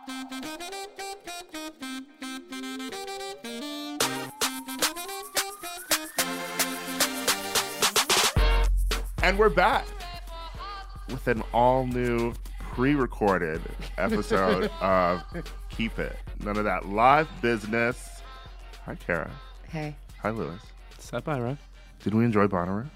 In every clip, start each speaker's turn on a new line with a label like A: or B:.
A: And we're back with an all-new pre-recorded episode of Keep It. None of that live business. Hi, Kara.
B: Hey.
A: Hi, Lewis.
C: Sup, Ira?
A: Did we enjoy Bonnaroo?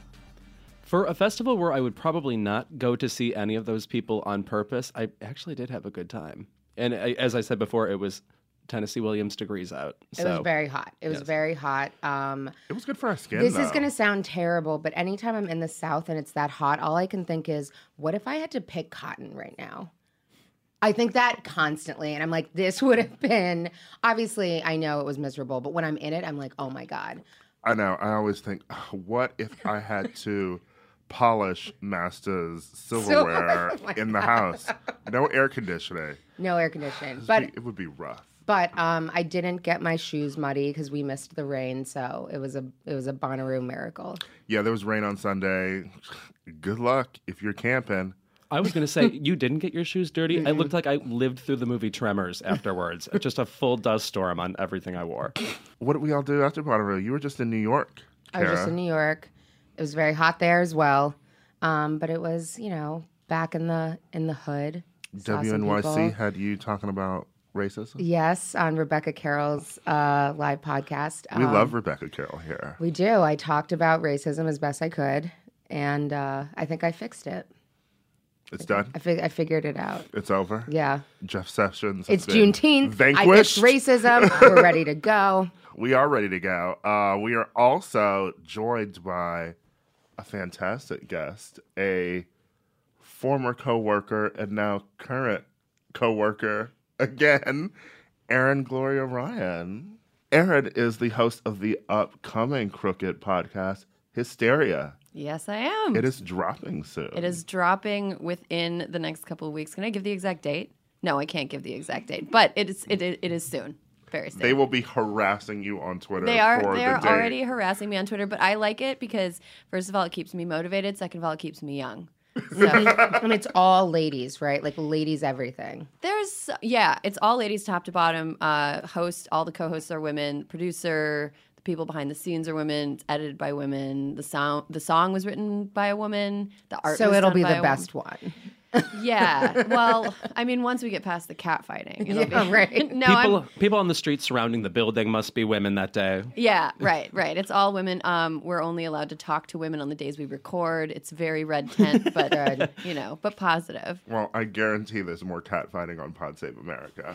C: For a festival where I would probably not go to see any of those people on purpose, I actually did have a good time. And as I said before, it was Tennessee Williams degrees out.
B: It was very hot. It was very hot.
A: It was good for our skin,
B: This
A: though.
B: is going to sound terrible, but anytime I'm in the South and it's that hot, all I can think is, what if I had to pick cotton right now? I think that constantly, and I'm like, this would have been, obviously, I know it was miserable, but when I'm in it, I'm like, oh my God.
A: I know. I always think, what if I had to polish Master's silverware in the house? No air conditioning.
B: No air conditioning. But
A: It would be rough.
B: But I didn't get my shoes muddy because we missed the rain, so it was a Bonnaroo miracle.
A: Yeah, there was rain on Sunday. Good luck if you're camping.
C: I was going to say, you didn't get your shoes dirty? I looked like I lived through the movie Tremors afterwards. Just a full dust storm on everything I wore.
A: What did we all do after Bonnaroo? You were just in New York,
B: Kara. I was just in New York. It was very hot there as well, but it was, back in the hood.
A: WNYC had you talking about racism?
B: Yes, on Rebecca Carroll's live podcast.
A: We love Rebecca Carroll here.
B: We do. I talked about racism as best I could, and I think I fixed it.
A: It's done?
B: I figured it out.
A: It's over?
B: Yeah.
A: Jeff Sessions.
B: It's Juneteenth.
A: Vanquished.
B: I fixed racism. We're ready to go.
A: We are ready to go. We are also joined by a fantastic guest, a former co-worker and now current co-worker again, Erin Gloria Ryan. Erin is the host of the upcoming Crooked podcast, Hysteria.
D: Yes, I am.
A: It is dropping soon.
D: It is dropping within the next couple of weeks. Can I give the exact date? No, I can't give the exact date, but it is soon. Very soon.
A: They will be harassing you on Twitter.
D: They are
A: for the date.
D: already harassing me on Twitter, but I like it because, first of all, it keeps me motivated. Second of all, it keeps me young. So.
B: And it's all ladies, right? Like ladies everything.
D: It's all ladies top to bottom. All the co-hosts are women. Producer, the people behind the scenes are women. It's edited by women. The song was written by a woman. The art.
B: So
D: was
B: it'll
D: done
B: be
D: by
B: the
D: a
B: best
D: woman.
B: one.
D: Yeah. Well, I mean, once we get past the cat fighting, it'll be
B: right.
D: No,
C: people on the streets surrounding the building must be women that day.
D: Yeah, right. It's all women. We're only allowed to talk to women on the days we record. It's very red tent, but but positive.
A: Well, I guarantee there's more cat fighting on Pod Save America.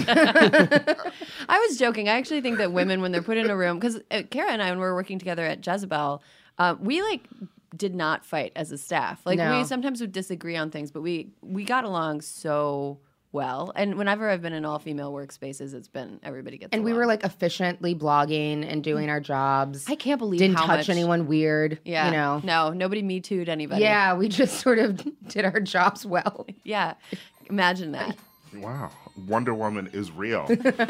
D: I was joking. I actually think that women, when they're put in a room, because Kara and I, when we were working together at Jezebel, we did not fight as a staff. We sometimes would disagree on things, but we got along so well. And whenever I've been in all-female workspaces, it's been everybody gets
B: And
D: along.
B: we were efficiently blogging and doing our jobs.
D: I can't believe
B: didn't
D: how
B: touch
D: much
B: anyone weird.
D: Yeah. No, nobody Me Too'd anybody.
B: Yeah, we just sort of did our jobs well.
D: Yeah. Imagine that.
A: Wow. Wonder Woman is real.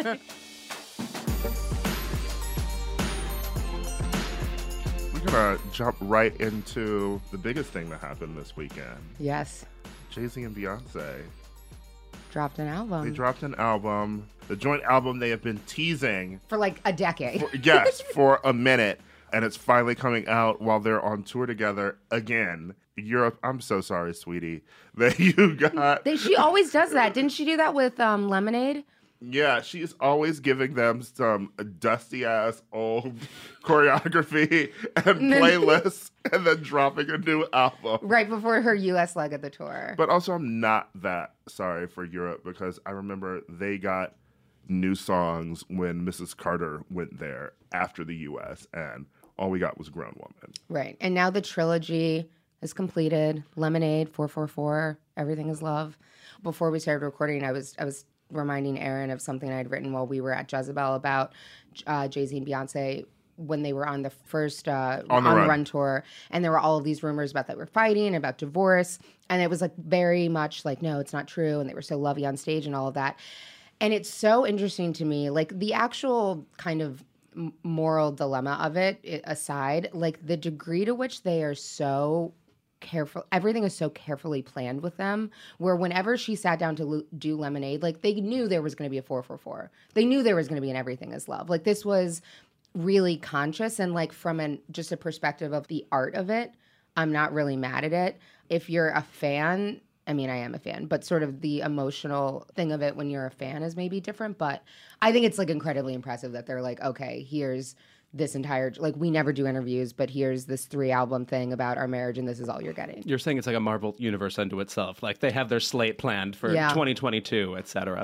A: We're going to jump right into the biggest thing that happened this weekend.
B: Yes.
A: Jay-Z and Beyonce.
B: Dropped an album.
A: They dropped an album. The joint album they have been teasing.
B: For a decade.
A: For a minute. And it's finally coming out while they're on tour together again. Europe, I'm so sorry, sweetie, that you got...
B: She always does that. Didn't she do that with Lemonade?
A: Yeah, she's always giving them some dusty-ass old choreography and playlists and then dropping a new album.
B: Right before her U.S. leg of the tour.
A: But also, I'm not that sorry for Europe because I remember they got new songs when Mrs. Carter went there after the U.S. and all we got was Grown Woman.
B: Right. And now the trilogy is completed. Lemonade, 444, Everything is Love. Before we started recording, I was reminding Erin of something I'd written while we were at Jezebel about Jay-Z and Beyonce when they were on the first on the Run tour, and there were all of these rumors about that we're fighting, about divorce, and it was very much no, it's not true, and they were so lovey on stage and all of that. And it's so interesting to me, the actual kind of moral dilemma of it aside, the degree to which they are so careful. Everything is so carefully planned with them, where whenever she sat down to do Lemonade, like they knew there was going to be a 444. They knew there was going to be an Everything Is Love. Like this was really conscious, and like from just a perspective of the art of it, I'm not really mad at it. If you're a fan, I mean, I am a fan, but sort of the emotional thing of it when you're a fan is maybe different. But I think it's like incredibly impressive that they're like, okay, here's this entire, like, we never do interviews, but here's this 3-album thing about our marriage, and this is all you're getting.
C: You're saying it's like a Marvel universe unto itself. Like they have their slate planned for 2022, et cetera.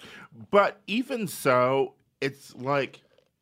A: But even so, it's like,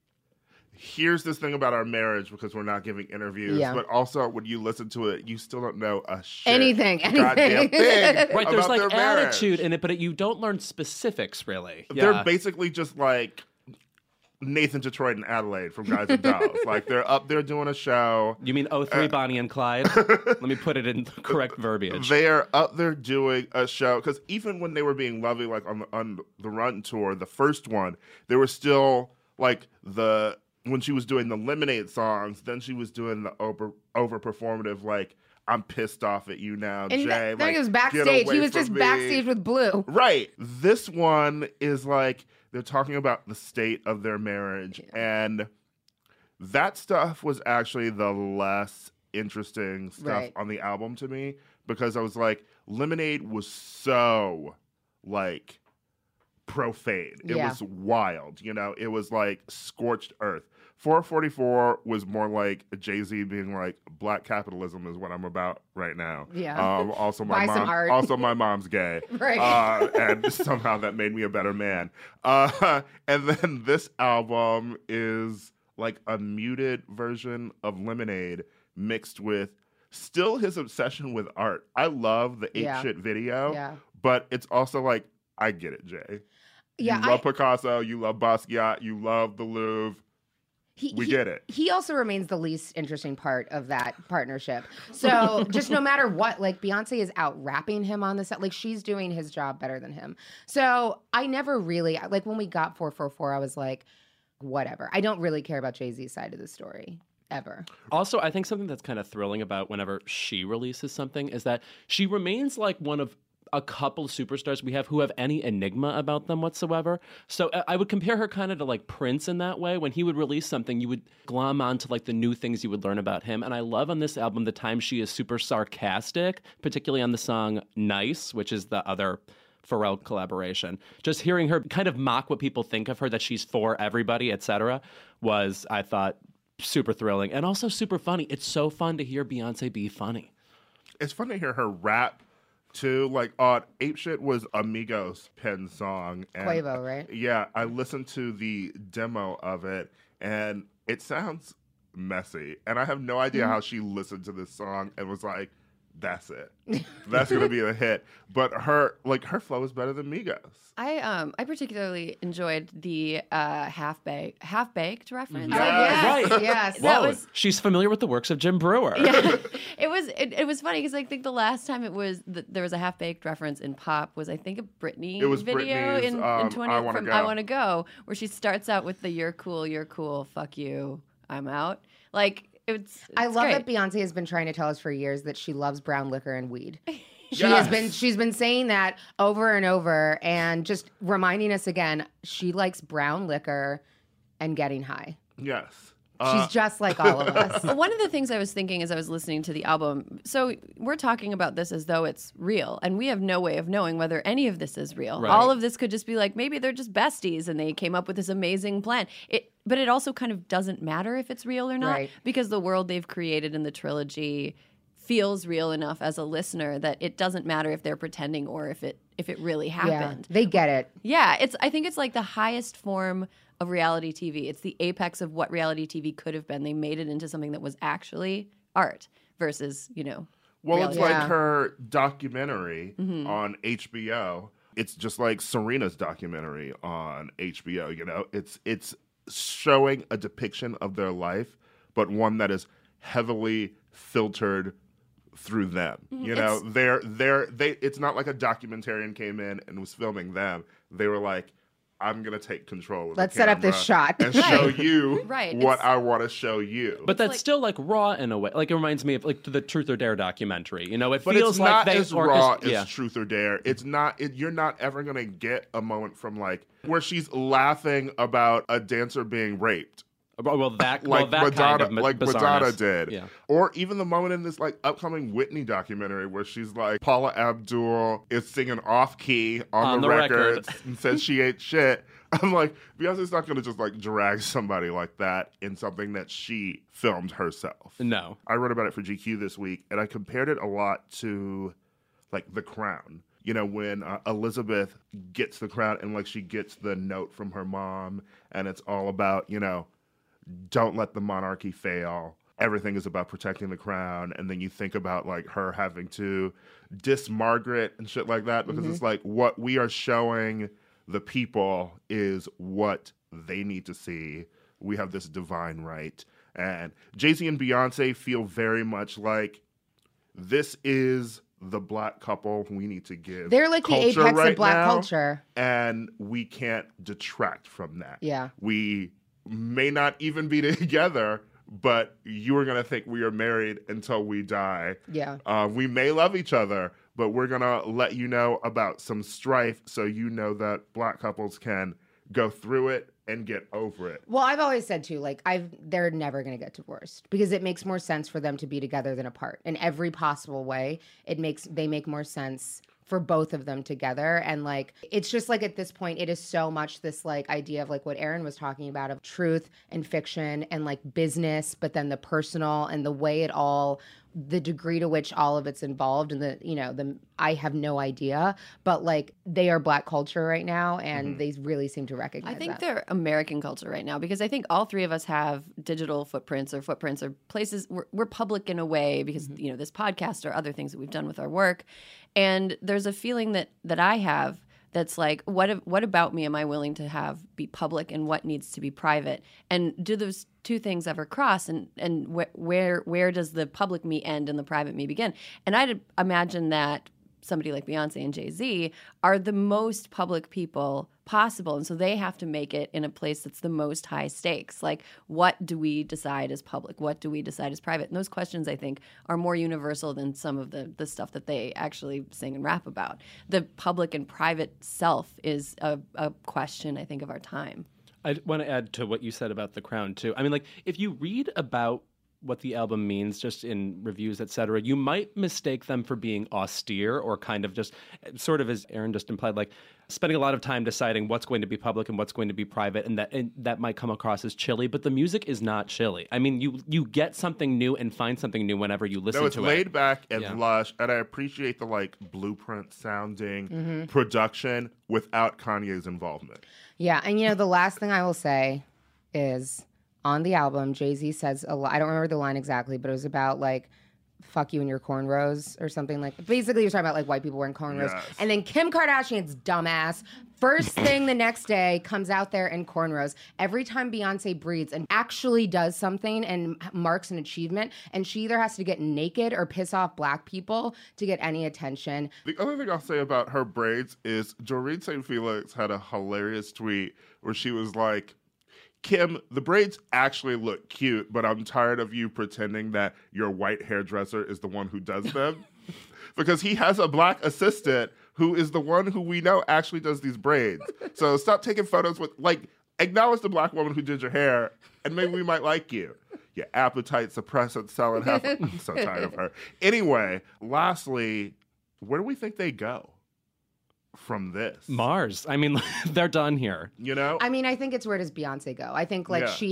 A: here's this thing about our marriage because we're not giving interviews.
B: Yeah.
A: But also, when you listen to it, you still don't know a shit.
B: Anything.
A: Goddamn thing
C: Right, there's
A: about
C: like
A: their marriage.
C: attitude in it, but you don't learn specifics really.
A: They're basically just like Nathan Detroit and Adelaide from Guys and Dolls. Like they're up there doing a show.
C: You mean 03 Bonnie and Clyde? Let me put it in the correct verbiage.
A: They're up there doing a show because even when they were being lovely, like on the Run tour, the first one, they were still like when she was doing the Lemonade songs, then she was doing the over performative, like, I'm pissed off at you now,
B: And
A: Jay.
B: then he was backstage. He was just backstage with Blue.
A: Right. This one is like, they're talking about the state of their marriage. Yeah. And that stuff was actually the less interesting stuff on the album to me, because I was like, Lemonade was so, like, profane. It was wild, you know? It was like scorched earth. 444 was more like Jay-Z being like, black capitalism is what I'm about right now.
B: Yeah.
A: Also,
B: Buy some art.
A: Also, my mom's gay.
B: Right.
A: And somehow that made me a better man. And then this album is like a muted version of Lemonade mixed with still his obsession with art. I love the Ape Shit video, but it's also like, I get it, Jay. Yeah, you love Picasso, you love Basquiat, you love the Louvre. We get it.
B: He also remains the least interesting part of that partnership. So just no matter what, like Beyonce is out rapping him on the set. Like she's doing his job better than him. So I never really, like when we got 444, I was like, whatever. I don't really care about Jay-Z's side of the story. Ever.
C: Also, I think something that's kind of thrilling about whenever she releases something is that she remains like one of a couple superstars we have who have any enigma about them whatsoever. So I would compare her kind of to like Prince in that way. When he would release something, you would glom onto like the new things you would learn about him. And I love on this album the time she is super sarcastic, particularly on the song Nice, which is the other Pharrell collaboration. Just hearing her kind of mock what people think of her, that she's for everybody, etc., was, I thought, super thrilling and also super funny. It's so fun to hear Beyonce be funny.
A: It's fun to hear her rap too. Like Ape Shit was Amigos' pen song. And
B: Quavo, right?
A: Yeah, I listened to the demo of it and it sounds messy. And I have no idea how she listened to this song and was like, that's it. That's gonna be a hit. But her flow is better than Migos.
D: I particularly enjoyed the half baked reference.
A: Yes.
C: Right.
B: Yes.
C: Whoa, she's familiar with the works of Jim Brewer.
D: Yeah. It was funny because I think the last time there was a half baked reference in pop was, I think, a Britney video in I Wanna Go, where she starts out with the you're cool, fuck you, I'm out. Like
B: I love
D: great.
B: that Beyonce has been trying to tell us for years that she loves brown liquor and weed. She's been saying that over and over, and just reminding us again, she likes brown liquor and getting high.
A: Yes.
B: She's just like all of us.
D: One of the things I was thinking as I was listening to the album, so we're talking about this as though it's real, and we have no way of knowing whether any of this is real.
C: Right.
D: All of this could just be like, maybe they're just besties and they came up with this amazing plan. But it also kind of doesn't matter if it's real or not,
B: right,
D: because the world they've created in the trilogy feels real enough as a listener that it doesn't matter if they're pretending or if it really happened.
B: Yeah, they get it.
D: Yeah, I think it's like the highest form of reality TV. It's the apex of what reality TV could have been. They made it into something that was actually art versus,
A: Well,
D: reality.
A: it's like her documentary on HBO. It's just like Serena's documentary on HBO, It's showing a depiction of their life, but one that is heavily filtered through them. It's not like a documentarian came in and was filming them. They were like, I'm going to take control of
B: Let's
A: the
B: set up this
A: camera
B: shot.
A: and show you
D: Right.
A: what I want to show you.
C: But that's still like raw in a way. Like it reminds me of like the Truth or Dare documentary. You know, it
A: But
C: feels
A: it's
C: like
A: not
C: they
A: as raw as
C: yeah.
A: Truth or Dare. It's not. You're not ever gonna get a moment from like where she's laughing about a dancer being raped,
C: Well, that
A: like
C: that kind
A: Madonna,
C: of
A: like
C: bizarreness.
A: Madonna did,
C: Yeah.
A: or even the moment in this like upcoming Whitney documentary where she's like Paula Abdul is singing off key on the record and says she ain't shit. I'm like, Beyonce's not gonna just like drag somebody like that in something that she filmed herself.
C: No.
A: I wrote about it for GQ this week, and I compared it a lot to, like, The Crown. You know, when Elizabeth gets the crown and, like, she gets the note from her mom, and it's all about, you know, don't let the monarchy fail. Everything is about protecting the crown. And then you think about, like, her having to diss Margaret and shit like that, because it's like what we are showing the people is what they need to see. We have this divine right. And Jay-Z and Beyonce feel very much like this is the black couple we need to give.
B: They're like the
A: culture
B: apex
A: right
B: of black
A: now,
B: culture.
A: and we can't detract from that.
B: Yeah.
A: We may not even be together, but you are going to think we are married until we die.
B: Yeah.
A: We may love each other, but we're going to let you know about some strife so you know that black couples can go through it and get over it.
B: Well, I've always said too, like they're never going to get divorced because it makes more sense for them to be together than apart. In every possible way, they make more sense for both of them together. And like, it's just like at this point, it is so much this like idea of like what Aaron was talking about of truth and fiction and like business, but then the personal and the way it all, the degree to which all of it's involved and I have no idea, but like they are black culture right now and they really seem to recognize
D: I think
B: that.
D: they're American culture right now because I think all three of us have digital footprints or places we're public in a way because, you know, this podcast or other things that we've done with our work. And there's a feeling that I have that's like, what about me am I willing to have be public and what needs to be private? And do those two things ever cross? And where does the public me end and the private me begin? And I'd imagine that somebody like Beyonce and Jay-Z are the most public people possible. And so they have to make it in a place that's the most high stakes. Like, what do we decide as public? What do we decide as private? And those questions, I think, are more universal than some of the stuff that they actually sing and rap about. The public and private self is a question, I think, of our time.
C: I want to add to what you said about The Crown, too. I mean, like, if you read about what the album means just in reviews, etc., you might mistake them for being austere or kind of just sort of, as Aaron just implied, like spending a lot of time deciding what's going to be public and what's going to be private, and that might come across as chilly, but the music is not chilly. I mean, you get something new and find something new whenever you listen to it.
A: No, it's laid back and lush, and I appreciate the like blueprint sounding production without Kanye's involvement.
B: Yeah, and you know, the last thing I will say is on the album, Jay-Z says a lot. I don't remember the line exactly, but it was about like, fuck you and your cornrows or something like that. Basically, you're talking about like white people wearing cornrows.
A: Yes.
B: And then Kim Kardashian's dumbass, first thing the next day, comes out there in cornrows. Every time Beyonce breathes and actually does something and marks an achievement, and she either has to get naked or piss off black people to get any attention.
A: The other thing I'll say about her braids is Doreen St. Felix had a hilarious tweet where she was like, Kim, the braids actually look cute, but I'm tired of you pretending that your white hairdresser is the one who does them. Because he has a black assistant who is the one who we know actually does these braids. So stop taking photos with, like, acknowledge the black woman who did your hair, and maybe we might like you. Your appetite suppressant selling heifer. I'm so tired of her. Anyway, lastly, where do we think they go from this?
C: Mars. I mean, they're done here.
A: You know?
B: I mean, I think it's where does Beyonce go? I think like she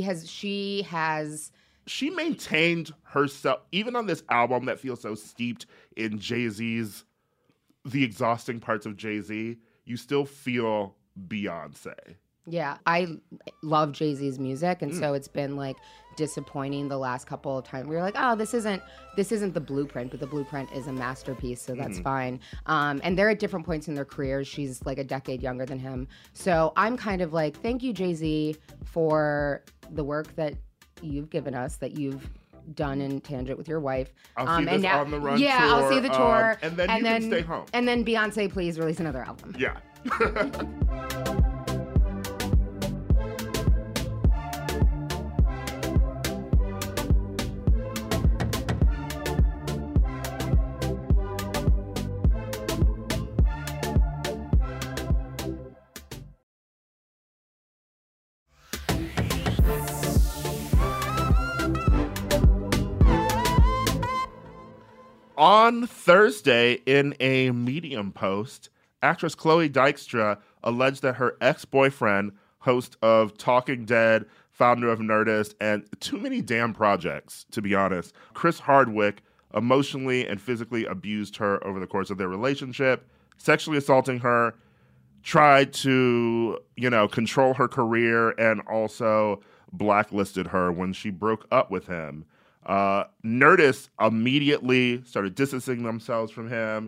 A: maintained herself, even on this album that feels so steeped in Jay-Z's, the exhausting parts of Jay-Z, you still feel Beyonce.
B: Yeah, I love Jay-Z's music, and so it's been like disappointing the last couple of times. We were like, oh, this isn't the blueprint, but the blueprint is a masterpiece, so that's fine. And they're at different points in their careers. She's like a decade younger than him. So I'm kind of like, thank you, Jay-Z, for the work that you've given us, that you've done in tangent with your wife.
A: I'll see
B: and
A: this
B: now,
A: on the run
B: yeah,
A: tour.
B: I'll see the tour.
A: And then you can stay home.
B: And then Beyonce, please release another album.
A: Yeah. On Thursday, in a Medium post, actress Chloe Dykstra alleged that her ex-boyfriend, host of Talking Dead, founder of Nerdist, and too many damn projects, to be honest, Chris Hardwick, emotionally and physically abused her over the course of their relationship, sexually assaulting her, tried to, control her career, and also blacklisted her when she broke up with him. Nerdist immediately started distancing themselves from him.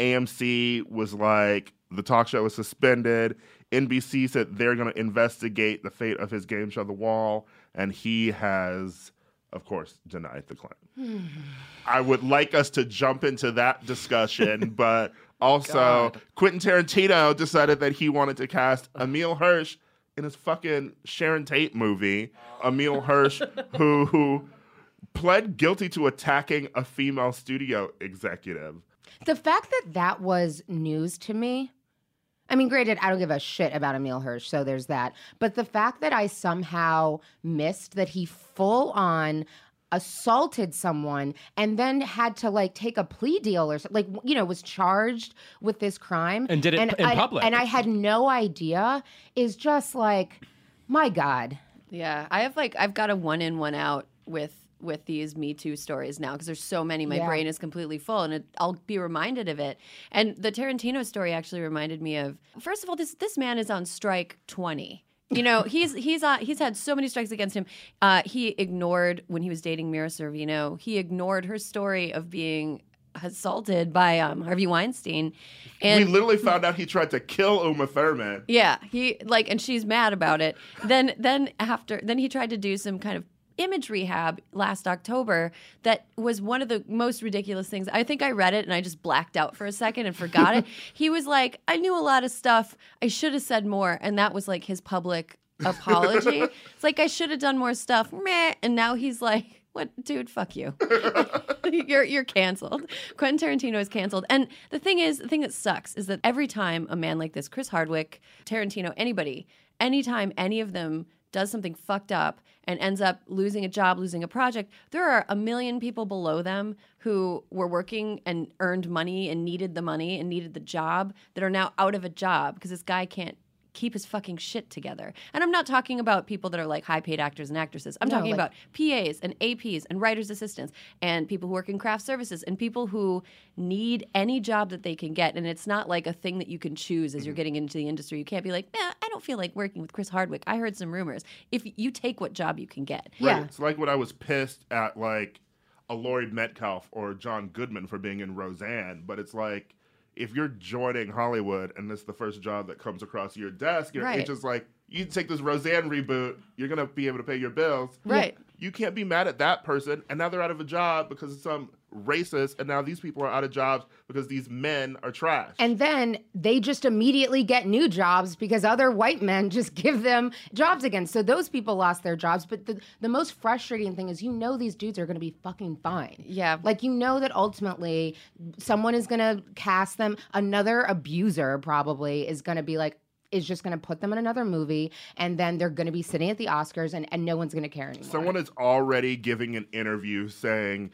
A: AMC was like, the talk show was suspended. NBC said they're going to investigate the fate of his game show, The Wall, and he has, of course, denied the claim. I would like us to jump into that discussion, but also Quentin Tarantino decided that he wanted to cast Emile Hirsch in his fucking Sharon Tate movie. Emile Hirsch, who pled guilty to attacking a female studio executive.
B: The fact that that was news to me, I mean, granted, I don't give a shit about Emile Hirsch, so there's that. But the fact that I somehow missed that he full on assaulted someone and then had to take a plea deal or something, was charged with this crime.
C: And did it in public.
B: And I had no idea is just my God.
D: Yeah, I've got a one in, one out with these Me Too stories now because there's so many. My brain is completely full, and I'll be reminded of it. And the Tarantino story actually reminded me of, first of all, this man is on strike 20. He's had so many strikes against him. He ignored, when he was dating Mira Sorvino, he ignored her story of being assaulted by Harvey Weinstein. And
A: we literally found out he tried to kill Uma Thurman.
D: Yeah, and she's mad about it. Then he tried to do some kind of image rehab last October that was one of the most ridiculous things. I think I read it and I just blacked out for a second and forgot it. He was like, I knew a lot of stuff. I should have said more. And that was his public apology. It's I should have done more stuff. Meh. And now he's like, what, dude, fuck you. You're canceled. Quentin Tarantino is canceled. And the thing that sucks is that every time a man like this, Chris Hardwick, Tarantino, anybody, anytime any of them does something fucked up and ends up losing a job, losing a project, there are a million people below them who were working and earned money and needed the money and needed the job that are now out of a job because this guy can't keep his fucking shit together. And I'm not talking about people that are high-paid actors and actresses. I'm talking about PAs and APs and writers' assistants and people who work in craft services and people who need any job that they can get. And it's not a thing that you can choose as you're getting into the industry. You can't be I don't feel like working with Chris Hardwick. I heard some rumors. If you take what job you can get.
A: Right.
B: Yeah.
A: It's like when I was pissed at a Laurie Metcalf or John Goodman for being in Roseanne, but it's if you're joining Hollywood and this is the first job that comes across your desk, it's just you take this Roseanne reboot, you're going to be able to pay your bills.
D: Right.
A: You can't be mad at that person, and now they're out of a job because of some racist, and now these people are out of jobs because these men are trash.
B: And then they just immediately get new jobs because other white men just give them jobs again. So those people lost their jobs. But the most frustrating thing is these dudes are going to be fucking fine.
D: Yeah.
B: That ultimately someone is going to cast them. Another abuser probably is going to be is just going to put them in another movie, and then they're going to be sitting at the Oscars, and no one's going to care anymore.
A: Someone is already giving an interview saying,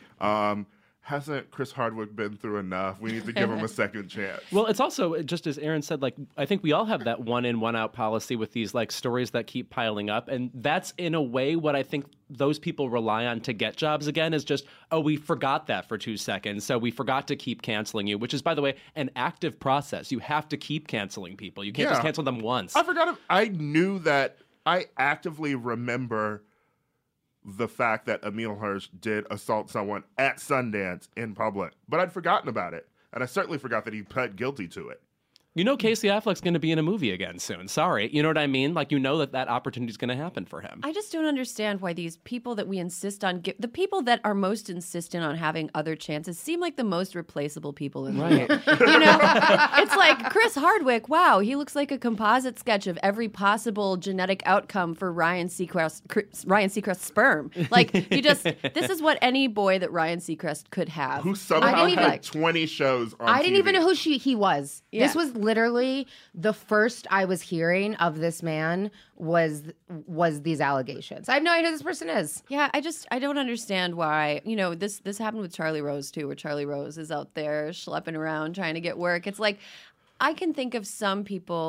A: hasn't Chris Hardwick been through enough? We need to give him a second chance.
C: Well, it's also, just as Aaron said, I think we all have that one in, one out policy with these stories that keep piling up. And that's in a way what I think those people rely on to get jobs again is just, we forgot that for 2 seconds. So we forgot to keep canceling you, which is, by the way, an active process. You have to keep canceling people. You can't just cancel them once.
A: I forgot. I knew that. I actively remember the fact that Emile Hirsch did assault someone at Sundance in public, but I'd forgotten about it. And I certainly forgot that he pled guilty to it.
C: Casey Affleck's going to be in a movie again soon. Sorry. You know what I mean? That opportunity is going to happen for him.
D: I just don't understand why these people that we insist on, the people that are most insistent on having other chances seem like the most replaceable people in the world. It's Chris Hardwick, wow, he looks like a composite sketch of every possible genetic outcome for Ryan Seacrest's sperm. This is what any boy that Ryan Seacrest could have.
A: Who somehow had 20 shows on
B: I didn't
A: TV.
B: even know who he was.
D: Yeah.
B: This was literally the first I was hearing of this man was these allegations. I have no idea who this person is.
D: Yeah, I don't understand why. This happened with Charlie Rose too, where Charlie Rose is out there schlepping around trying to get work. It's like I can think of some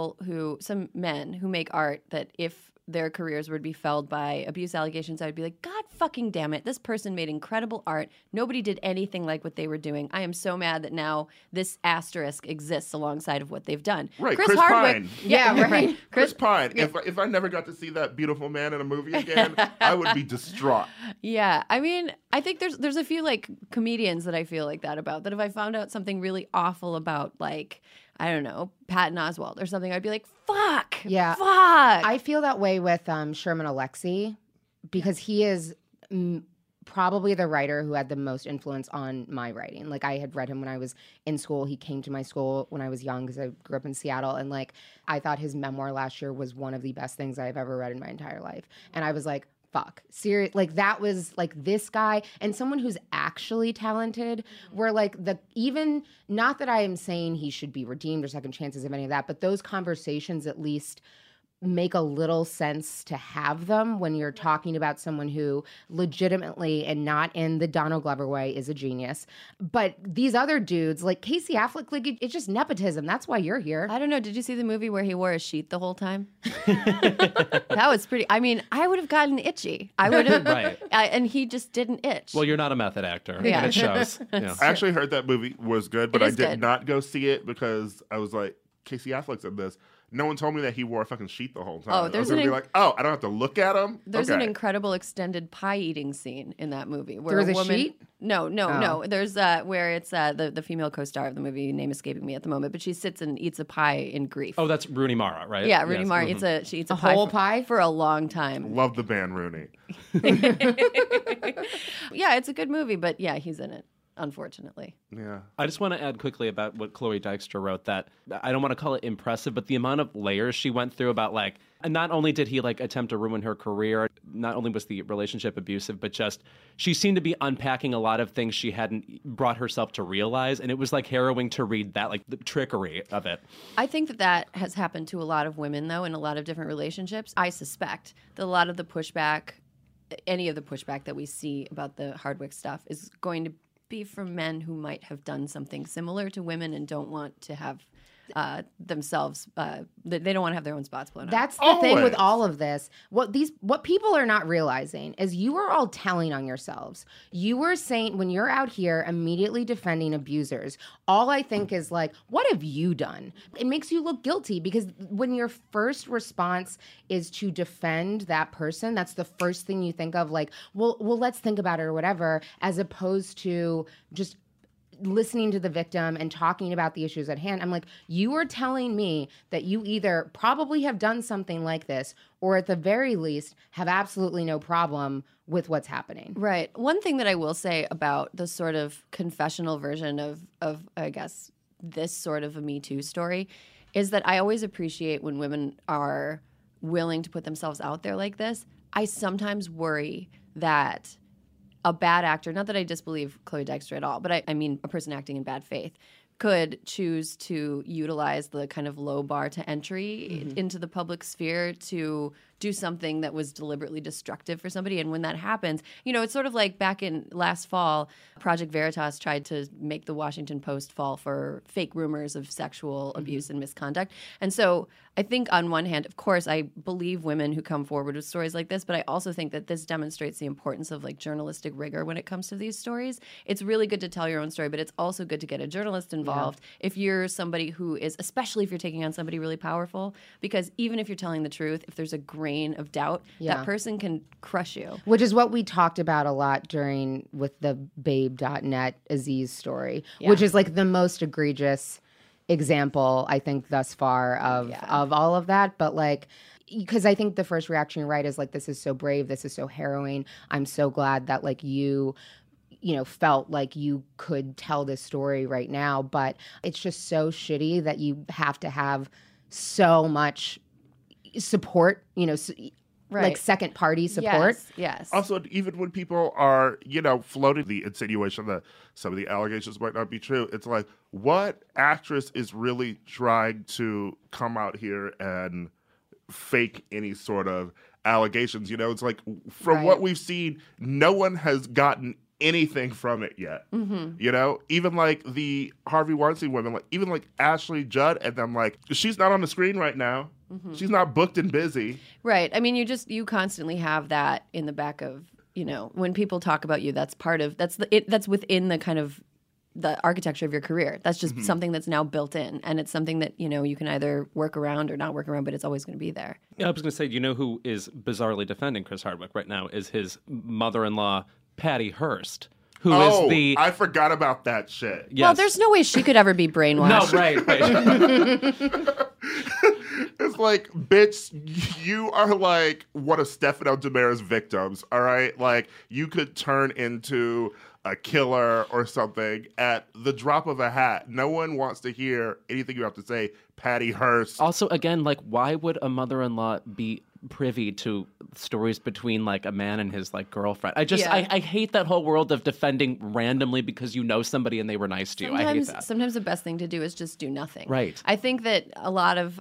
D: men who make art that if their careers would be felled by abuse allegations, I would be like, God fucking damn it. This person made incredible art. Nobody did anything like what they were doing. I am so mad that now this asterisk exists alongside of what they've done.
A: Right, Chris Pine.
B: Yeah, right.
A: Chris Pine. Yeah. If I never got to see that beautiful man in a movie again, I would be distraught.
D: Yeah, I mean, I think there's a few like comedians that I feel like that about. That if I found out something really awful about like, I don't know, Patton Oswalt or something, I'd be like, fuck.
B: Yeah.
D: Fuck.
B: I feel that way with Sherman Alexie because he is probably the writer who had the most influence on my writing. Like, I had read him when I was in school. He came to my school when I was young because I grew up in Seattle. And, like, I thought his memoir last year was one of the best things I've ever read in my entire life. And I was like, fuck, serious. Like, that was like this guy and someone who's actually talented, where like even not that I am saying he should be redeemed or second chances of any of that, but those conversations at least make a little sense to have them when you're talking about someone who legitimately and not in the Donald Glover way is a genius. But these other dudes, like Casey Affleck, like it's just nepotism. That's why you're here.
D: I don't know. Did you see the movie where he wore a sheet the whole time? That was pretty. I mean, I would have gotten itchy. I would have.
C: Right.
D: And he just didn't itch.
C: Well, you're not a method actor.
D: Yeah.
C: And it shows. Yeah.
A: I actually heard that movie was good, but
D: It
A: I
D: is
A: did
D: good.
A: not go see it because I was like, Casey Affleck's in this. No one told me that he wore a fucking sheet the whole time.
D: Oh,
A: I was
D: there's
A: gonna be like, I don't have to look at him.
D: There's
A: okay.
D: an incredible extended pie eating scene in that movie where
B: There was
D: a
B: a
D: woman.
B: sheet?
D: No. There's where it's the female co-star of the movie, name escaping me at the moment, but she sits and eats a pie in grief.
C: Oh, that's Rooney Mara, right?
D: Yeah, Rooney
C: Yes.
D: Mara
C: Mhm.
D: she eats a
B: whole
D: pie
B: pie
D: for a long time.
A: Love the band Rooney.
D: Yeah, it's a good movie, but yeah, he's in it, unfortunately.
A: Yeah.
C: I just want to add quickly about what Chloe Dykstra wrote, that I don't want to call it impressive, but the amount of layers she went through about, like, and not only did he like attempt to ruin her career, not only was the relationship abusive, but just she seemed to be unpacking a lot of things she hadn't brought herself to realize. And it was like harrowing to read that, like the trickery of it.
D: I think that has happened to a lot of women, though, in a lot of different relationships. I suspect that a lot of the pushback, any of the pushback that we see about the Hardwick stuff is going to be from men who might have done something similar to women and don't want to have themselves, they don't want to have their own spots blown up.
B: That's the thing with
A: Always.
B: all of this. What people are not realizing is you are all telling on yourselves. You were saying when you're out here immediately defending abusers, all I think is like, what have you done? It makes you look guilty because when your first response is to defend that person, that's the first thing you think of, like, well, let's think about it or whatever, as opposed to just listening to the victim and talking about the issues at hand. I'm like, you are telling me that you either probably have done something like this or at the very least have absolutely no problem with what's happening.
D: Right. One thing that I will say about the sort of confessional version of I guess, this sort of a Me Too story is that I always appreciate when women are willing to put themselves out there like this. I sometimes worry that a bad actor, not that I disbelieve Chloe Dykstra at all, but I mean a person acting in bad faith, could choose to utilize the kind of low bar to entry into the public sphere to do something that was deliberately destructive for somebody. And when that happens, it's sort of like back in last fall, Project Veritas tried to make the Washington Post fall for fake rumors of sexual abuse and misconduct. And so I think on one hand, of course, I believe women who come forward with stories like this, but I also think that this demonstrates the importance of like journalistic rigor when it comes to these stories. It's really good to tell your own story, but it's also good to get a journalist involved if you're somebody who is, especially if you're taking on somebody really powerful, because even if you're telling the truth, if there's a grain of doubt, that person can crush you.
B: Which is what we talked about a lot with the Babe.net Aziz story, which is like the most egregious example, I think, thus far of all of that. But like, because I think the first reaction you're right is like, this is so brave, this is so harrowing. I'm so glad that like you felt like you could tell this story right now. But it's just so shitty that you have to have so much support, like second party support.
D: Yes.
A: Also, even when people are, floating the insinuation that some of the allegations might not be true, it's like, what actress is really trying to come out here and fake any sort of allegations? It's like, from what we've seen, no one has gotten anything from it yet. Even like the Harvey Weinstein women, like even like Ashley Judd, and them, like, she's not on the screen right now. She's not booked and busy.
D: Right. I mean, you constantly have that in the back of, when people talk about you, that's within the kind of the architecture of your career. That's just something that's now built in, and it's something that, you can either work around or not work around, but it's always going to be there.
C: Yeah, I was going to say, who is bizarrely defending Chris Hardwick right now is his mother-in-law, Patty Hearst, who is the...
A: I forgot about that shit.
C: Yes.
D: Well, there's no way she could ever be brainwashed.
C: No, right.
A: It's like, bitch, you are like one of Stefano DiMera's victims, all right? Like, you could turn into a killer or something at the drop of a hat. No one wants to hear anything you have to say, Patty Hearst.
C: Also, again, like, why would a mother-in-law be privy to stories between like a man and his like girlfriend? I hate that whole world of defending randomly because you know somebody and they were nice to you. I hate that.
D: Sometimes the best thing to do is just do nothing.
C: Right.
D: I think that a lot of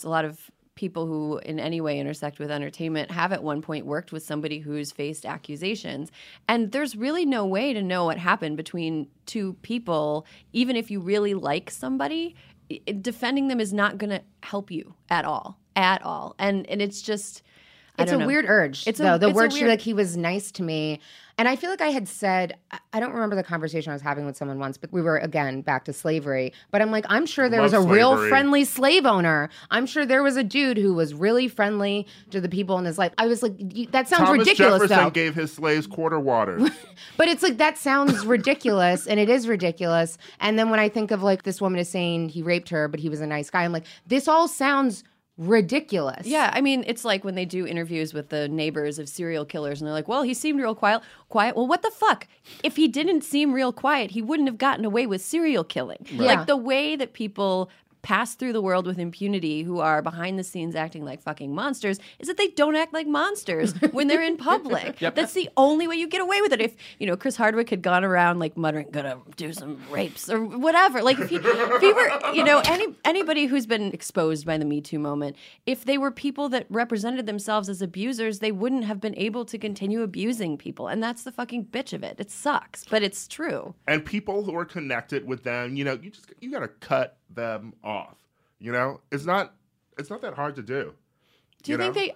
D: people who in any way intersect with entertainment have at one point worked with somebody who's faced accusations, and there's really no way to know what happened between two people. Even if you really like somebody, defending them is not going to help you at all. And it's just,
B: it's a weird urge. The word she, like, he was nice to me. And I feel like I had said, I don't remember the conversation I was having with someone once, but we were, again, back to slavery. But I'm like, I'm sure there was a real friendly slave owner. I'm sure there was a dude who was really friendly to the people in his life. I was like, that sounds ridiculous,
A: Thomas Jefferson
B: though.
A: gave his slaves quarter water.
B: But it's like, that sounds ridiculous, and it is ridiculous. And then when I think of, like, this woman is saying he raped her, but he was a nice guy, I'm like, this all sounds ridiculous.
D: Yeah, I mean, it's like when they do interviews with the neighbors of serial killers and they're like, well, he seemed real quiet. Well, what the fuck? If he didn't seem real quiet, he wouldn't have gotten away with serial killing.
B: Right.
D: Like, the way that people pass through the world with impunity who are behind the scenes acting like fucking monsters is that they don't act like monsters when they're in public.
C: Yep.
D: That's the only way you get away with it. If, Chris Hardwick had gone around like muttering, gonna do some rapes or whatever. Like, if he were, anybody who's been exposed by the Me Too moment, if they were people that represented themselves as abusers, they wouldn't have been able to continue abusing people. And that's the fucking bitch of it. It sucks, but it's true.
A: And people who are connected with them, you gotta cut them off. It's not that hard to do.
D: Do you think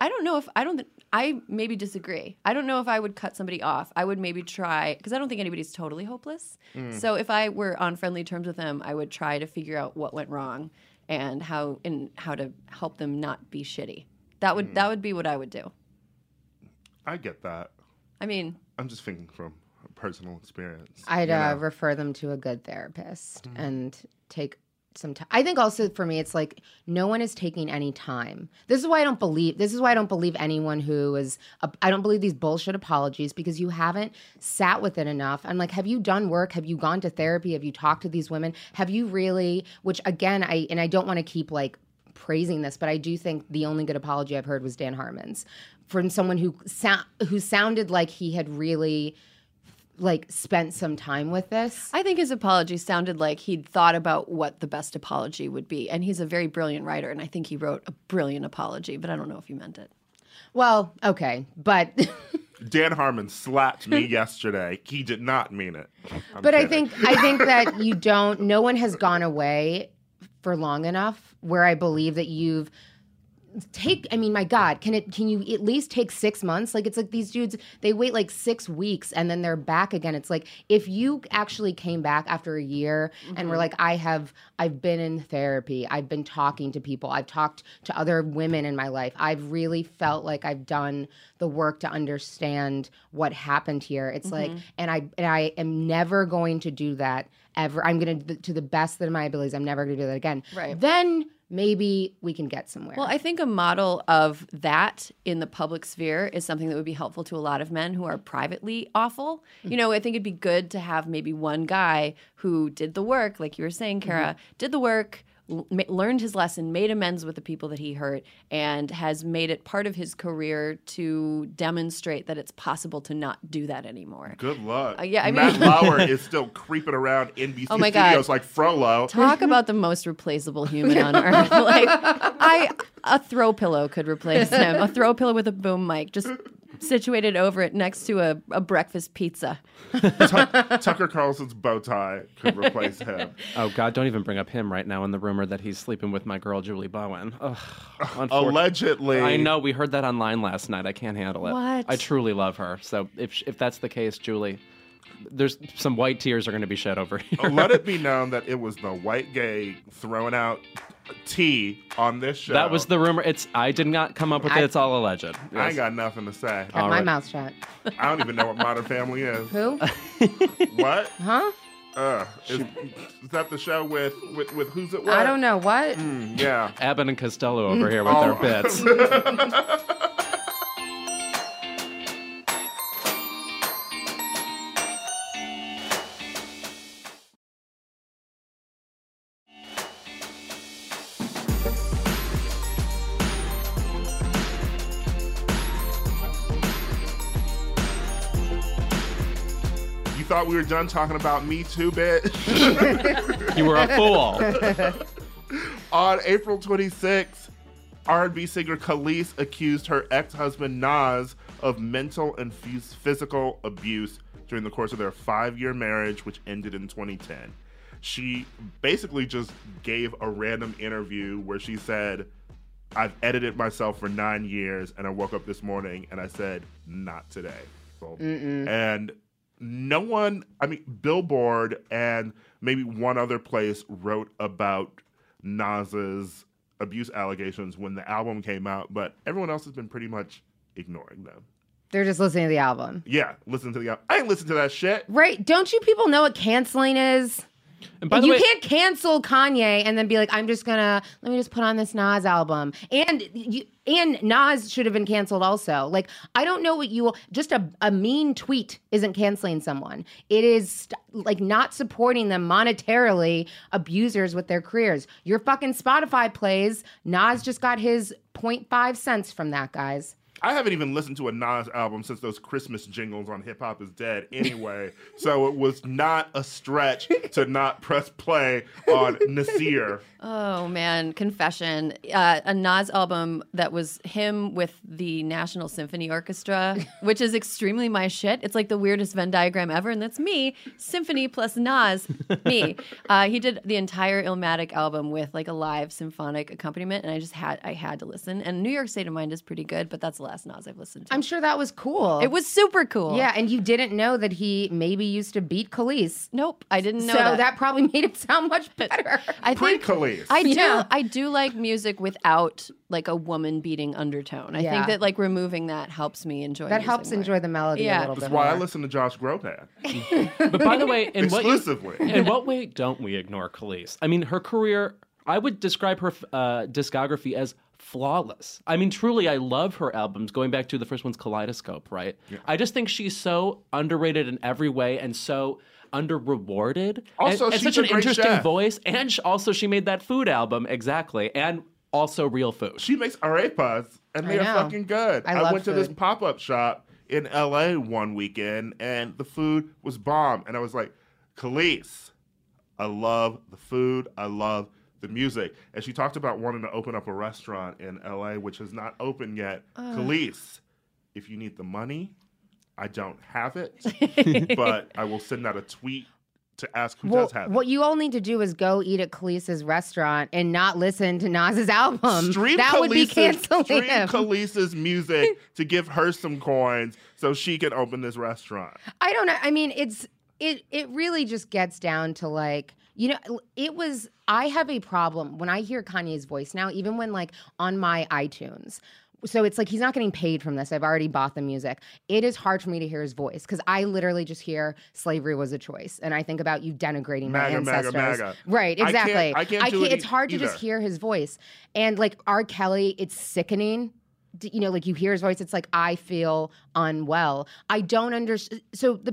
D: I maybe disagree. I don't know if I would cut somebody off. I would maybe try, because I don't think anybody's totally hopeless. So if I were on friendly terms with them, I would try to figure out what went wrong and how to help them not be shitty. That would be what I would do.
A: I get that.
D: I mean,
A: I'm just thinking from personal experience.
B: I'd refer them to a good therapist and take some time. I think also for me, it's like no one is taking any time. This is why I don't believe anyone who is. I don't believe these bullshit apologies because you haven't sat with it enough. I'm like, have you done work? Have you gone to therapy? Have you talked to these women? Have you really? Which again, I don't want to keep like praising this, but I do think the only good apology I've heard was Dan Harmon's from someone who sounded like he had really like spent some time with this.
D: I think his apology sounded like he'd thought about what the best apology would be. And he's a very brilliant writer, and I think he wrote a brilliant apology, but I don't know if he meant it.
B: Well, okay, but
A: Dan Harmon slapped me yesterday. He did not mean it.
B: But kidding. I think that no one has gone away for long enough where I believe that you've my God, can you at least take 6 months? Like, it's like these dudes, they wait like 6 weeks and then they're back again. It's like, if you actually came back after a year and were like, I've been in therapy, I've been talking to people, I've talked to other women in my life, I've really felt like I've done the work to understand what happened here. It's like, and I am never going to do that ever. I'm going to the best of my abilities, I'm never going to do that again.
D: Right.
B: Then maybe we can get somewhere.
D: Well, I think a model of that in the public sphere is something that would be helpful to a lot of men who are privately awful. I think it'd be good to have maybe one guy who did the work, like you were saying, Kara, did the work, learned his lesson, made amends with the people that he hurt, and has made it part of his career to demonstrate that it's possible to not do that anymore.
A: Good luck.
D: Yeah, I
A: Matt
D: mean-
A: Lauer is still creeping around NBC
D: Oh my God.
A: studios like Frollo.
D: Talk about the most replaceable human on earth. Like, a throw pillow could replace him. A throw pillow with a boom mic, just situated over it next to a breakfast pizza.
A: Tucker Carlson's bow tie could replace him.
C: Oh, God, don't even bring up him right now in the rumor that he's sleeping with my girl, Julie Bowen. Ugh,
A: Allegedly.
C: I know. We heard that online last night. I can't handle it.
D: What?
C: I truly love her. So if that's the case, Julie, there's some white tears are going to be shed over here.
A: Let it be known that it was the white gay throwing out tea on this show.
C: That was the rumor. I did not come up with it. It's all alleged.
A: I
C: Yes.
A: ain't got nothing to say.
B: Kept my mouth shut.
A: I don't even know what Modern Family is.
B: Who?
A: What?
B: Huh?
A: Is that the show with who's it with?
B: I don't know. What?
A: Yeah.
C: Abbott and Costello over here with
A: Oh.
C: their bits.
A: You thought we were done talking about Me Too, bitch?
C: You were a fool.
A: On April 26th, R&B singer Khalees accused her ex-husband Nas of mental and physical abuse during the course of their 5-year marriage, which ended in 2010. She basically just gave a random interview where she said, I've edited myself for 9 years, and I woke up this morning and I said, not today. So, and no one, I mean, Billboard and maybe one other place wrote about Nas's abuse allegations when the album came out, but everyone else has been pretty much ignoring them.
B: They're just listening to the album.
A: Yeah, listen to the album. I ain't listen to that shit.
B: Right. Don't you people know what canceling is?
C: And by the
B: You
C: way,
B: can't cancel Kanye and then be like, let me just put on this Nas album. And Nas should have been canceled also. Like, I don't know what just a mean tweet isn't canceling someone. It is like not supporting them monetarily, abusers with their careers. Your fucking Spotify plays. Nas just got his 0.5 cents from that, guys.
A: I haven't even listened to a Nas album since those Christmas jingles on Hip Hop Is Dead anyway, so it was not a stretch to not press play on Nasir.
D: Oh man, confession. A Nas album that was him with the National Symphony Orchestra, which is extremely my shit. It's like the weirdest Venn diagram ever, and that's me. Symphony plus Nas, me. He did the entire Illmatic album with like a live symphonic accompaniment, and I had to listen. And New York State of Mind is pretty good, but that's the last Nas I've listened to.
B: I'm sure that was cool.
D: It was super cool.
B: Yeah, and you didn't know that he maybe used to beat Khalees.
D: Nope, I didn't know
B: So that probably made it sound much better.
D: I think
A: Pre-Khalees.
D: I do like music without like a woman beating undertone. I
B: Yeah.
D: think that like removing that helps me enjoy
B: That
D: music
B: helps
D: more.
B: enjoy the melody
D: Yeah.
B: a little
A: That's
B: bit
A: why
B: more.
A: I listen to Josh Groban.
C: but by the way,
A: Exclusively.
C: in what way don't we ignore Khalees? I mean, her career, I would describe her discography as flawless. I mean, truly, I love her albums, going back to the first one's Kaleidoscope, right? Yeah. I just think she's so underrated in every way and so under-rewarded.
A: Also,
C: and
A: she's
C: such
A: a
C: an
A: great
C: interesting
A: chef.
C: voice. And also, she made that food album, exactly. And also real food.
A: She makes arepas, and
B: I
A: they are
B: know.
A: fucking good.
B: I love
A: went to this
B: food.
A: pop-up shop in LA one weekend, and the food was bomb. And I was like, Khalees, I love the food. I love the music. And she talked about wanting to open up a restaurant in LA, which has not opened yet. Khalees, if you need the money, I don't have it, but I will send out a tweet to ask who does have
B: what
A: it.
B: you all need to do is go eat at Khalees's restaurant and not listen to Nas's album.
A: Stream
B: that would be
A: Khalees's-
B: canceling
A: Stream
B: him.
A: Khalees's music to give her some coins so she can open this restaurant.
B: I don't know. I mean, it really just gets down to like, I have a problem when I hear Kanye's voice now, even when like on my iTunes. So it's like he's not getting paid from this. I've already bought the music. It is hard for me to hear his voice because I literally just hear slavery was a choice. And I think about you denigrating my
A: MAGA,
B: ancestors.
A: MAGA.
B: Right,
A: I
B: exactly.
A: can't do it
B: It's hard to
A: either.
B: just hear his voice. And like R. Kelly, it's sickening. Like you hear his voice, it's like, I feel unwell. I don't understand. So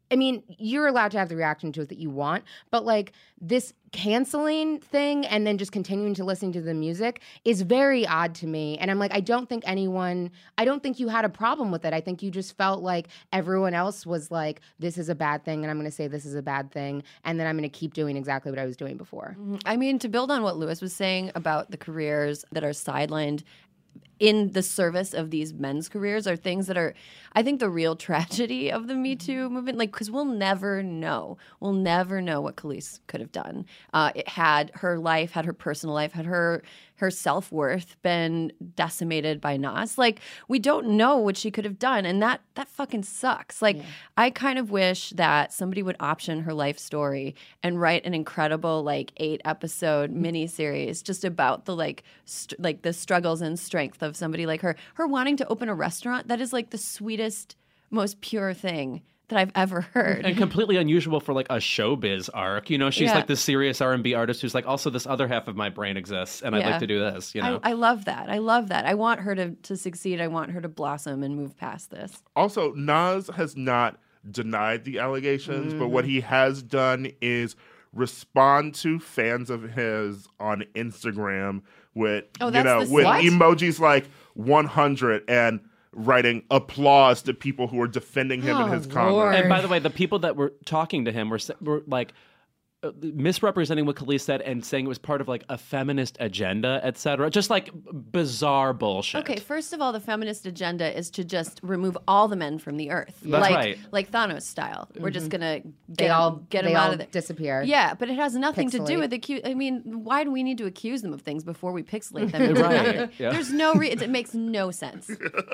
B: I mean, you're allowed to have the reaction to it that you want, but like this canceling thing and then just continuing to listen to the music is very odd to me. And I'm like, I don't think you had a problem with it. I think you just felt like everyone else was like, this is a bad thing, and I'm going to say this is a bad thing, and then I'm going to keep doing exactly what I was doing before.
D: I mean, to build on what Lewis was saying about the careers that are sidelined in the service of these men's careers are things that are, I think, the real tragedy of the Me Too movement. Like, because we'll never know what Khalees could have done. It had her life, had her personal life, had her self-worth been decimated by Nas. Like, we don't know what she could have done, and that fucking sucks. Like, I kind of wish that somebody would option her life story and write an incredible, like, 8-episode miniseries just about the, like the struggles and strength of somebody like her. Her wanting to open a restaurant, that is, like, the sweetest, most pure thing that I've ever heard.
C: And completely unusual for like a showbiz arc. You know, she's like the serious R&B artist who's like, also this other half of my brain exists and I'd like to do this, you know?
D: I love that. I love that. I want her to succeed. I want her to blossom and move past this.
A: Also, Nas has not denied the allegations, but what he has done is respond to fans of his on Instagram with, with emojis like 100 and writing applause to people who are defending him in his comments.
C: And by the way, the people that were talking to him were like misrepresenting what Khalees said and saying it was part of like a feminist agenda, etc. Just like bizarre bullshit.
D: Okay, first of all, the feminist agenda is to just remove all the men from the earth.
C: That's right.
D: Like Thanos style. We're just gonna
B: get them
D: out of there.
B: Disappear.
D: Yeah, but it has nothing to do with I mean, why do we need to accuse them of things before we pixelate them?
C: Right. Yeah.
D: There's no it makes no sense.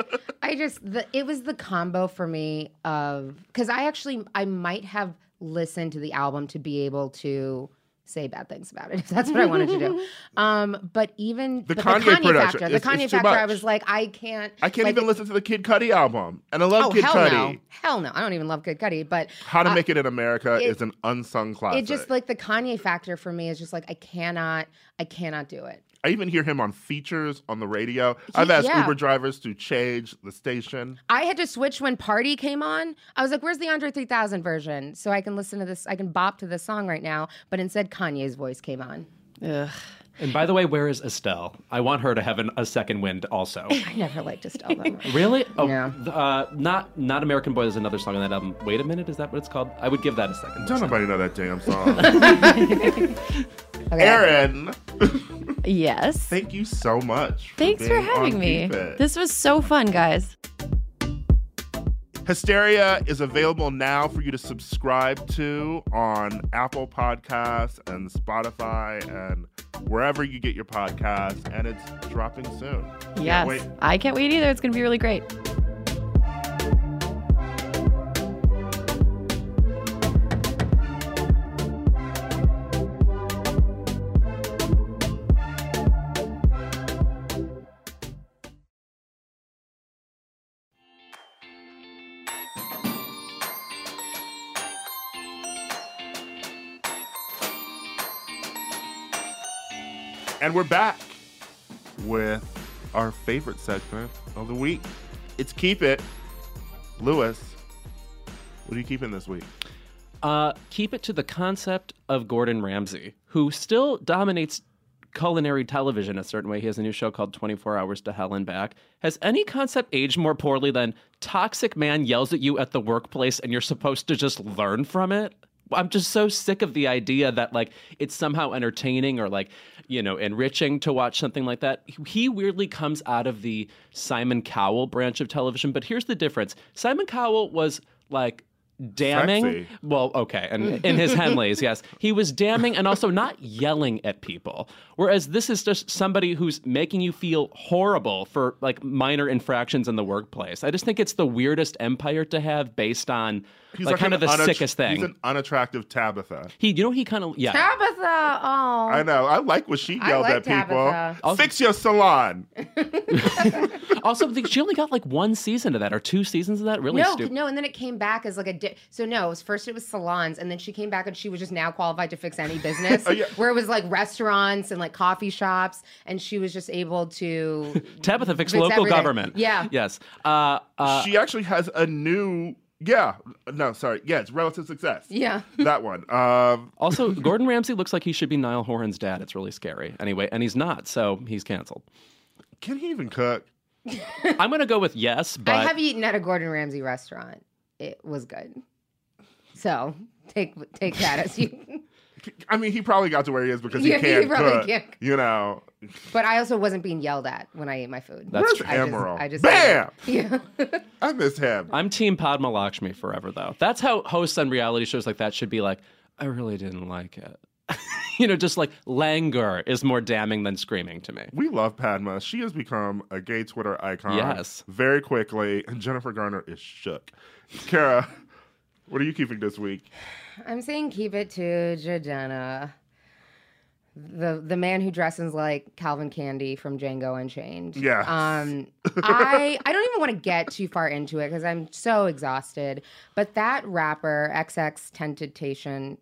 B: It was the combo for me of, because I might have listened to the album to be able to say bad things about it, if that's what I wanted to do. But even
A: the Kanye factor,
B: I was like, I can't
A: even listen to the Kid Cudi album. And I love Kid Cudi.
B: No. Hell no. I don't even love Kid Cudi. But
A: How to Make It in America is an unsung classic.
B: It just like the Kanye factor for me is just like, I cannot do it.
A: I even hear him on features on the radio. I've asked Uber drivers to change the station.
B: I had to switch when Party came on. I was like, where's the Andre 3000 version? So I can listen to this, I can bop to this song right now. But instead, Kanye's voice came on.
D: Ugh.
C: And by the way, where is Estelle? I want her to have a second wind also.
B: I never liked Estelle that much.
C: Really? Oh,
B: yeah.
C: Not American Boy. There's another song on that album. Wait a minute, is that what it's called? I would give that a second.
A: Don't nobody know that damn song. Okay. Erin.
D: Yes.
A: Thank you so much.
D: Thanks for having me. This was so fun, guys.
A: Hysteria is available now for you to subscribe to on Apple Podcasts and Spotify and wherever you get your podcasts, and it's dropping soon.
D: Yes. I can't wait either. It's going to be really great.
A: And we're back with our favorite segment of the week. It's Keep It. Lewis, what are you keeping this week?
C: Keep it to the concept of Gordon Ramsay, who still dominates culinary television a certain way. He has a new show called 24 Hours to Hell and Back. Has any concept aged more poorly than toxic man yells at you at the workplace and you're supposed to just learn from it? I'm just so sick of the idea that like it's somehow entertaining or like, you know, enriching to watch something like that. He weirdly comes out of the Simon Cowell branch of television, but here's the difference. Simon Cowell was like damning.
A: Sexy.
C: Well, okay. And in his Henleys, yes. He was damning and also not yelling at people. Whereas this is just somebody who's making you feel horrible for like minor infractions in the workplace. I just think it's the weirdest empire to have based on like kind of the sickest thing.
A: He's an unattractive Tabitha.
C: He kind of, yeah.
B: Tabitha, oh.
A: I know. I like when she yelled at
B: Tabitha.
A: people. Fix your salon.
C: Also, she only got like one season of that or 2 seasons of that. Really stupid.
B: No, and then it came back as like it was first it was salons, and then she came back and she was just now qualified to fix any business. Where it was like restaurants and like coffee shops, and she was just able to
C: Tabitha fix local
B: everything.
C: government.
B: Yeah.
C: Yes.
A: She actually has a new Yeah. No, sorry. Yeah, it's Relative Success.
B: Yeah.
A: That one.
C: Also, Gordon Ramsay looks like he should be Niall Horan's dad. It's really scary. Anyway, and he's not, so he's canceled.
A: Can he even cook?
C: I'm going to go with yes, but...
B: I have eaten at a Gordon Ramsay restaurant. It was good. So take that as you...
A: I mean, he probably got to where he is because he
B: Yeah,
A: can't
B: he probably
A: cook.
B: can't.
A: You know.
B: But I also wasn't being yelled at when I ate my food.
C: That's
A: Where's Emerald?
B: I just
A: Bam!
B: Yeah.
A: I miss him.
C: I'm Team Padma Lakshmi forever, though. That's how hosts on reality shows like that should be like, I really didn't like it. Just like languor is more damning than screaming to me.
A: We love Padma. She has become a gay Twitter icon.
C: Yes.
A: Very quickly. And Jennifer Garner is shook. Kara, what are you keeping this week?
B: I'm saying keep it to Jadena. The man who dresses like Calvin Candy from Django Unchained.
A: Yeah.
B: I don't even want to get too far into it because I'm so exhausted. But that rapper, XX Tentation,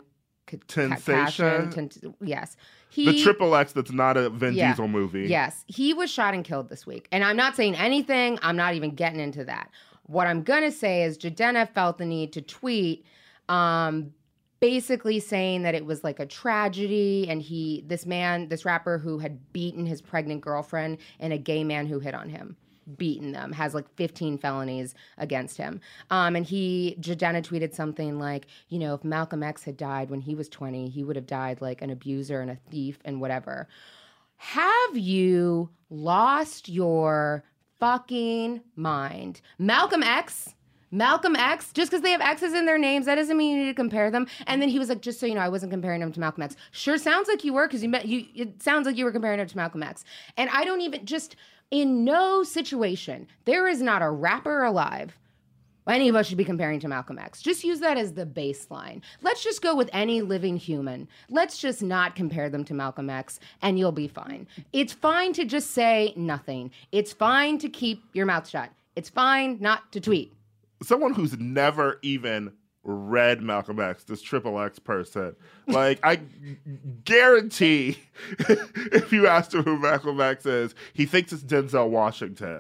B: yes.
A: The Triple X that's not a Vin
B: Yeah.
A: Diesel movie.
B: Yes. He was shot and killed this week. And I'm not saying anything. I'm not even getting into that. What I'm going to say is Jadena felt the need to tweet basically saying that it was like a tragedy and this rapper who had beaten his pregnant girlfriend and a gay man who hit on him, beaten them, has like 15 felonies against him. And Jadena tweeted something like, if Malcolm X had died when he was 20, he would have died like an abuser and a thief and whatever. Have you lost your fucking mind? Malcolm X, just because they have X's in their names, that doesn't mean you need to compare them. And then he was like, just so you know, I wasn't comparing him to Malcolm X. Sure sounds like you were, because it sounds like you were comparing him to Malcolm X. And I don't even, in no situation, there is not a rapper alive any of us should be comparing to Malcolm X. Just use that as the baseline. Let's just go with any living human. Let's just not compare them to Malcolm X, and you'll be fine. It's fine to just say nothing. It's fine to keep your mouth shut. It's fine not to tweet.
A: Someone who's never even read Malcolm X, this Triple X person, like, I guarantee if you asked him who Malcolm X is, he thinks it's Denzel Washington.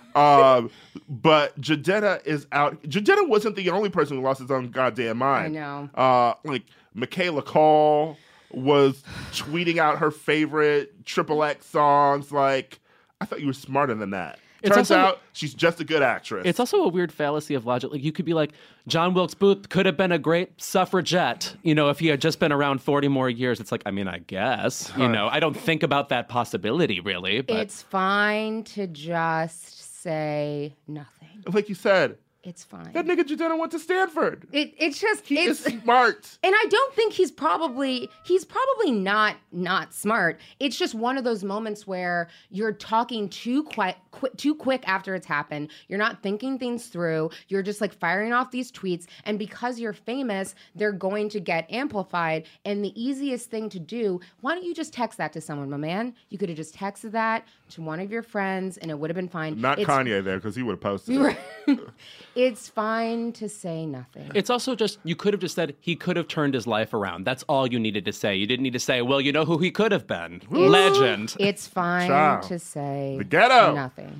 A: But Jadena is out. Jadena wasn't the only person who lost his own goddamn mind.
B: I know.
A: Like, Michaela Cole was tweeting out her favorite Triple X songs. Like, I thought you were smarter than that. Turns out she's just a good actress.
C: It's also a weird fallacy of logic. Like, you could be like, John Wilkes Booth could have been a great suffragette, if he had just been around 40 more years. It's like, I mean, I guess, I don't think about that possibility really. But
B: It's fine to just say nothing.
A: Like you said,
B: It's fine.
A: that nigga Jadena went to Stanford.
B: It's just
A: He is smart.
B: And I don't think he's probably not smart. It's just one of those moments where you're talking too quick after it's happened. You're not thinking things through. You're just like firing off these tweets, and because you're famous, they're going to get amplified. And the easiest thing to do, why don't you just text that to someone, my man? You could have just texted that to one of your friends, and it would have been fine.
A: Not Kanye there, because he would have posted it.
B: It's fine to say nothing.
C: it's also just, you could have just said he could have turned his life around. That's all you needed to say. You didn't need to say, well, you know who he could have been. Legend.
B: It's fine
A: Child.
B: to say
A: The ghetto.
B: nothing.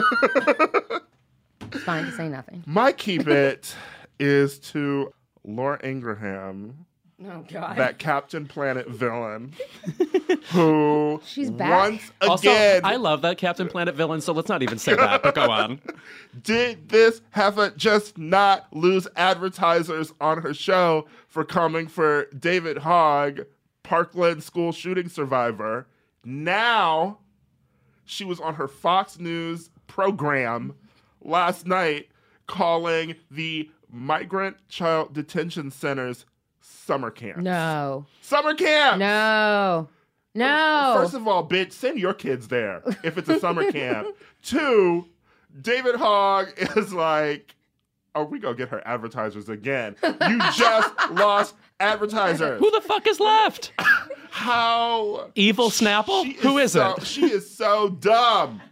B: It's fine to say nothing.
A: My keep it is to Laura Ingraham,
B: Oh, God.
A: that Captain Planet villain, who
B: She's back.
A: once
C: Also,
A: again
C: I love that Captain Planet villain, so let's not even say that, but go on.
A: did this heifer just not lose advertisers on her show for coming for David Hogg, Parkland school shooting survivor. Now, she was on her Fox News program last night calling the migrant child detention centers summer camps.
B: No.
A: Summer camps!
B: No.
A: First of all, bitch, send your kids there if it's a summer camp. 2, David Hogg is like, oh, we gonna get her advertisers again. You just lost advertisers.
C: Who the fuck is left?
A: How?
C: Evil Snapple? Who is it?
A: She is so dumb.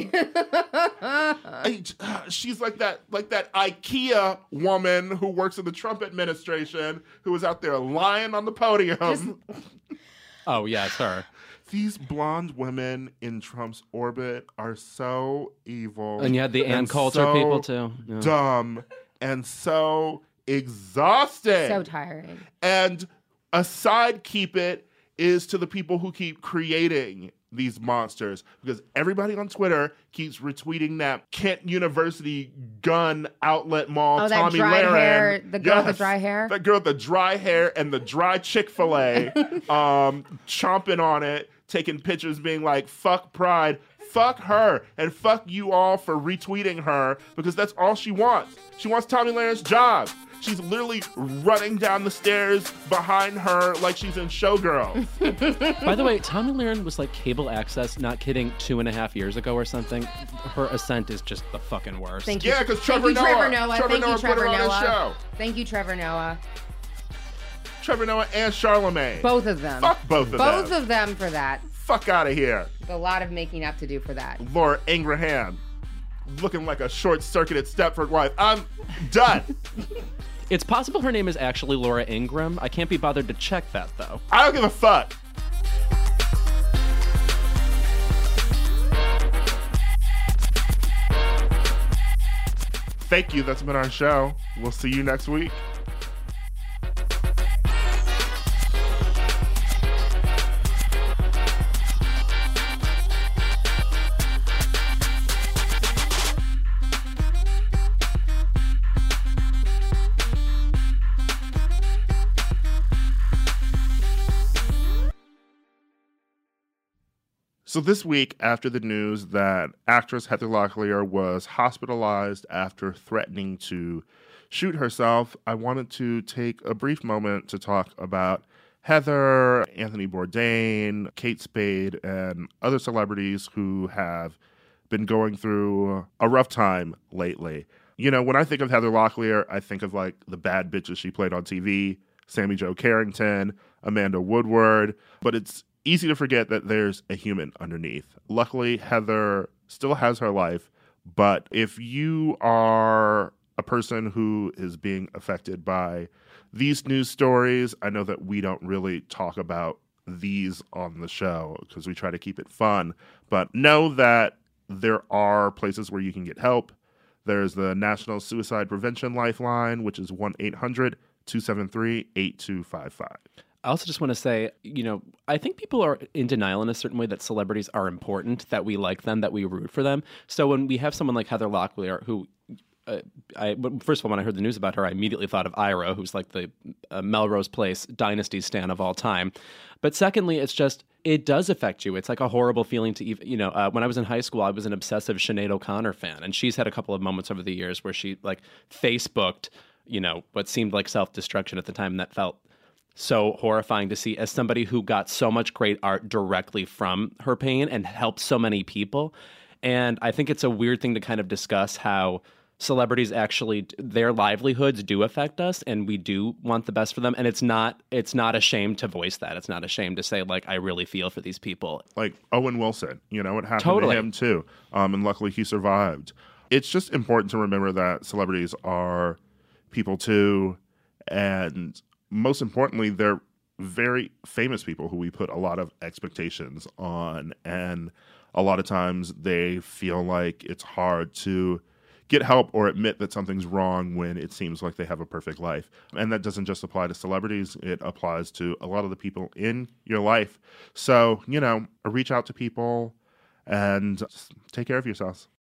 A: She's like that IKEA woman who works in the Trump administration who was out there lying on the podium.
C: Oh, yeah, it's her.
A: These blonde women in Trump's orbit are so evil.
C: And you had the Ann
A: and
C: Coulter
A: so
C: people, too. Yeah.
A: Dumb and so exhausting.
B: So tiring.
A: And a side keep it is to the people who keep creating these monsters, because everybody on Twitter keeps retweeting that Kent University gun outlet mall.
B: Oh, that
A: Tommy
B: dry
A: Lahren.
B: hair, the girl with the dry hair?
A: That girl with the dry hair and the dry Chick-fil-A, chomping on it, taking pictures being like, fuck Pride, fuck her, and fuck you all for retweeting her, because that's all she wants. She wants Tommy Lahren's job. She's literally running down the stairs behind her like she's in Showgirls.
C: By the way, Tommy Lahren was like cable access, not kidding, 2.5 years ago or something. Her ascent is just the fucking worst.
B: Thank you.
A: Yeah, because Trevor Noah.
B: Thank you,
A: put
B: Trevor
A: her on his
B: Noah.
A: show.
B: Thank you, Trevor Noah.
A: Trevor Noah and Charlamagne.
B: Both of them.
A: Fuck both of them.
B: Both of them for that.
A: Fuck out of here.
B: A lot of making up to do for that.
A: Laura Ingraham, looking like a short-circuited Stepford wife. I'm done.
C: It's possible her name is actually Laura Ingraham. I can't be bothered to check that, though.
A: I don't give a fuck. Thank you. That's been our show. We'll see you next week. So this week, after the news that actress Heather Locklear was hospitalized after threatening to shoot herself, I wanted to take a brief moment to talk about Heather, Anthony Bourdain, Kate Spade, and other celebrities who have been going through a rough time lately. You know, when I think of Heather Locklear, I think of like the bad bitches she played on TV, Sammy Jo Carrington, Amanda Woodward, but it's easy to forget that there's a human underneath. Luckily, Heather still has her life, but if you are a person who is being affected by these news stories, I know that we don't really talk about these on the show because we try to keep it fun, but know that there are places where you can get help. There's the National Suicide Prevention Lifeline, which is 1-800-273-8255.
C: I also just want to say, you know, I think people are in denial in a certain way that celebrities are important, that we like them, that we root for them. So when we have someone like Heather Locklear, who, first of all, when I heard the news about her, I immediately thought of Ira, who's like the Melrose Place Dynasty stan of all time. But secondly, it's just, it does affect you. It's like a horrible feeling to even, you know, when I was in high school, I was an obsessive Sinead O'Connor fan, and she's had a couple of moments over the years where she like Facebooked, you know, what seemed like self-destruction at the time, and that felt so horrifying to see as somebody who got so much great art directly from her pain and helped so many people. And I think it's a weird thing to kind of discuss how celebrities actually, their livelihoods do affect us, and we do want the best for them. And it's not a shame to voice that. It's not a shame to say, like, I really feel for these people.
A: Like Owen Wilson, you know, it happened to him too. And luckily he survived. It's just important to remember that celebrities are people too, and most importantly, they're very famous people who we put a lot of expectations on, and a lot of times they feel like it's hard to get help or admit that something's wrong when it seems like they have a perfect life. And that doesn't just apply to celebrities, it applies to a lot of the people in your life. So, you know, reach out to people and just take care of yourselves.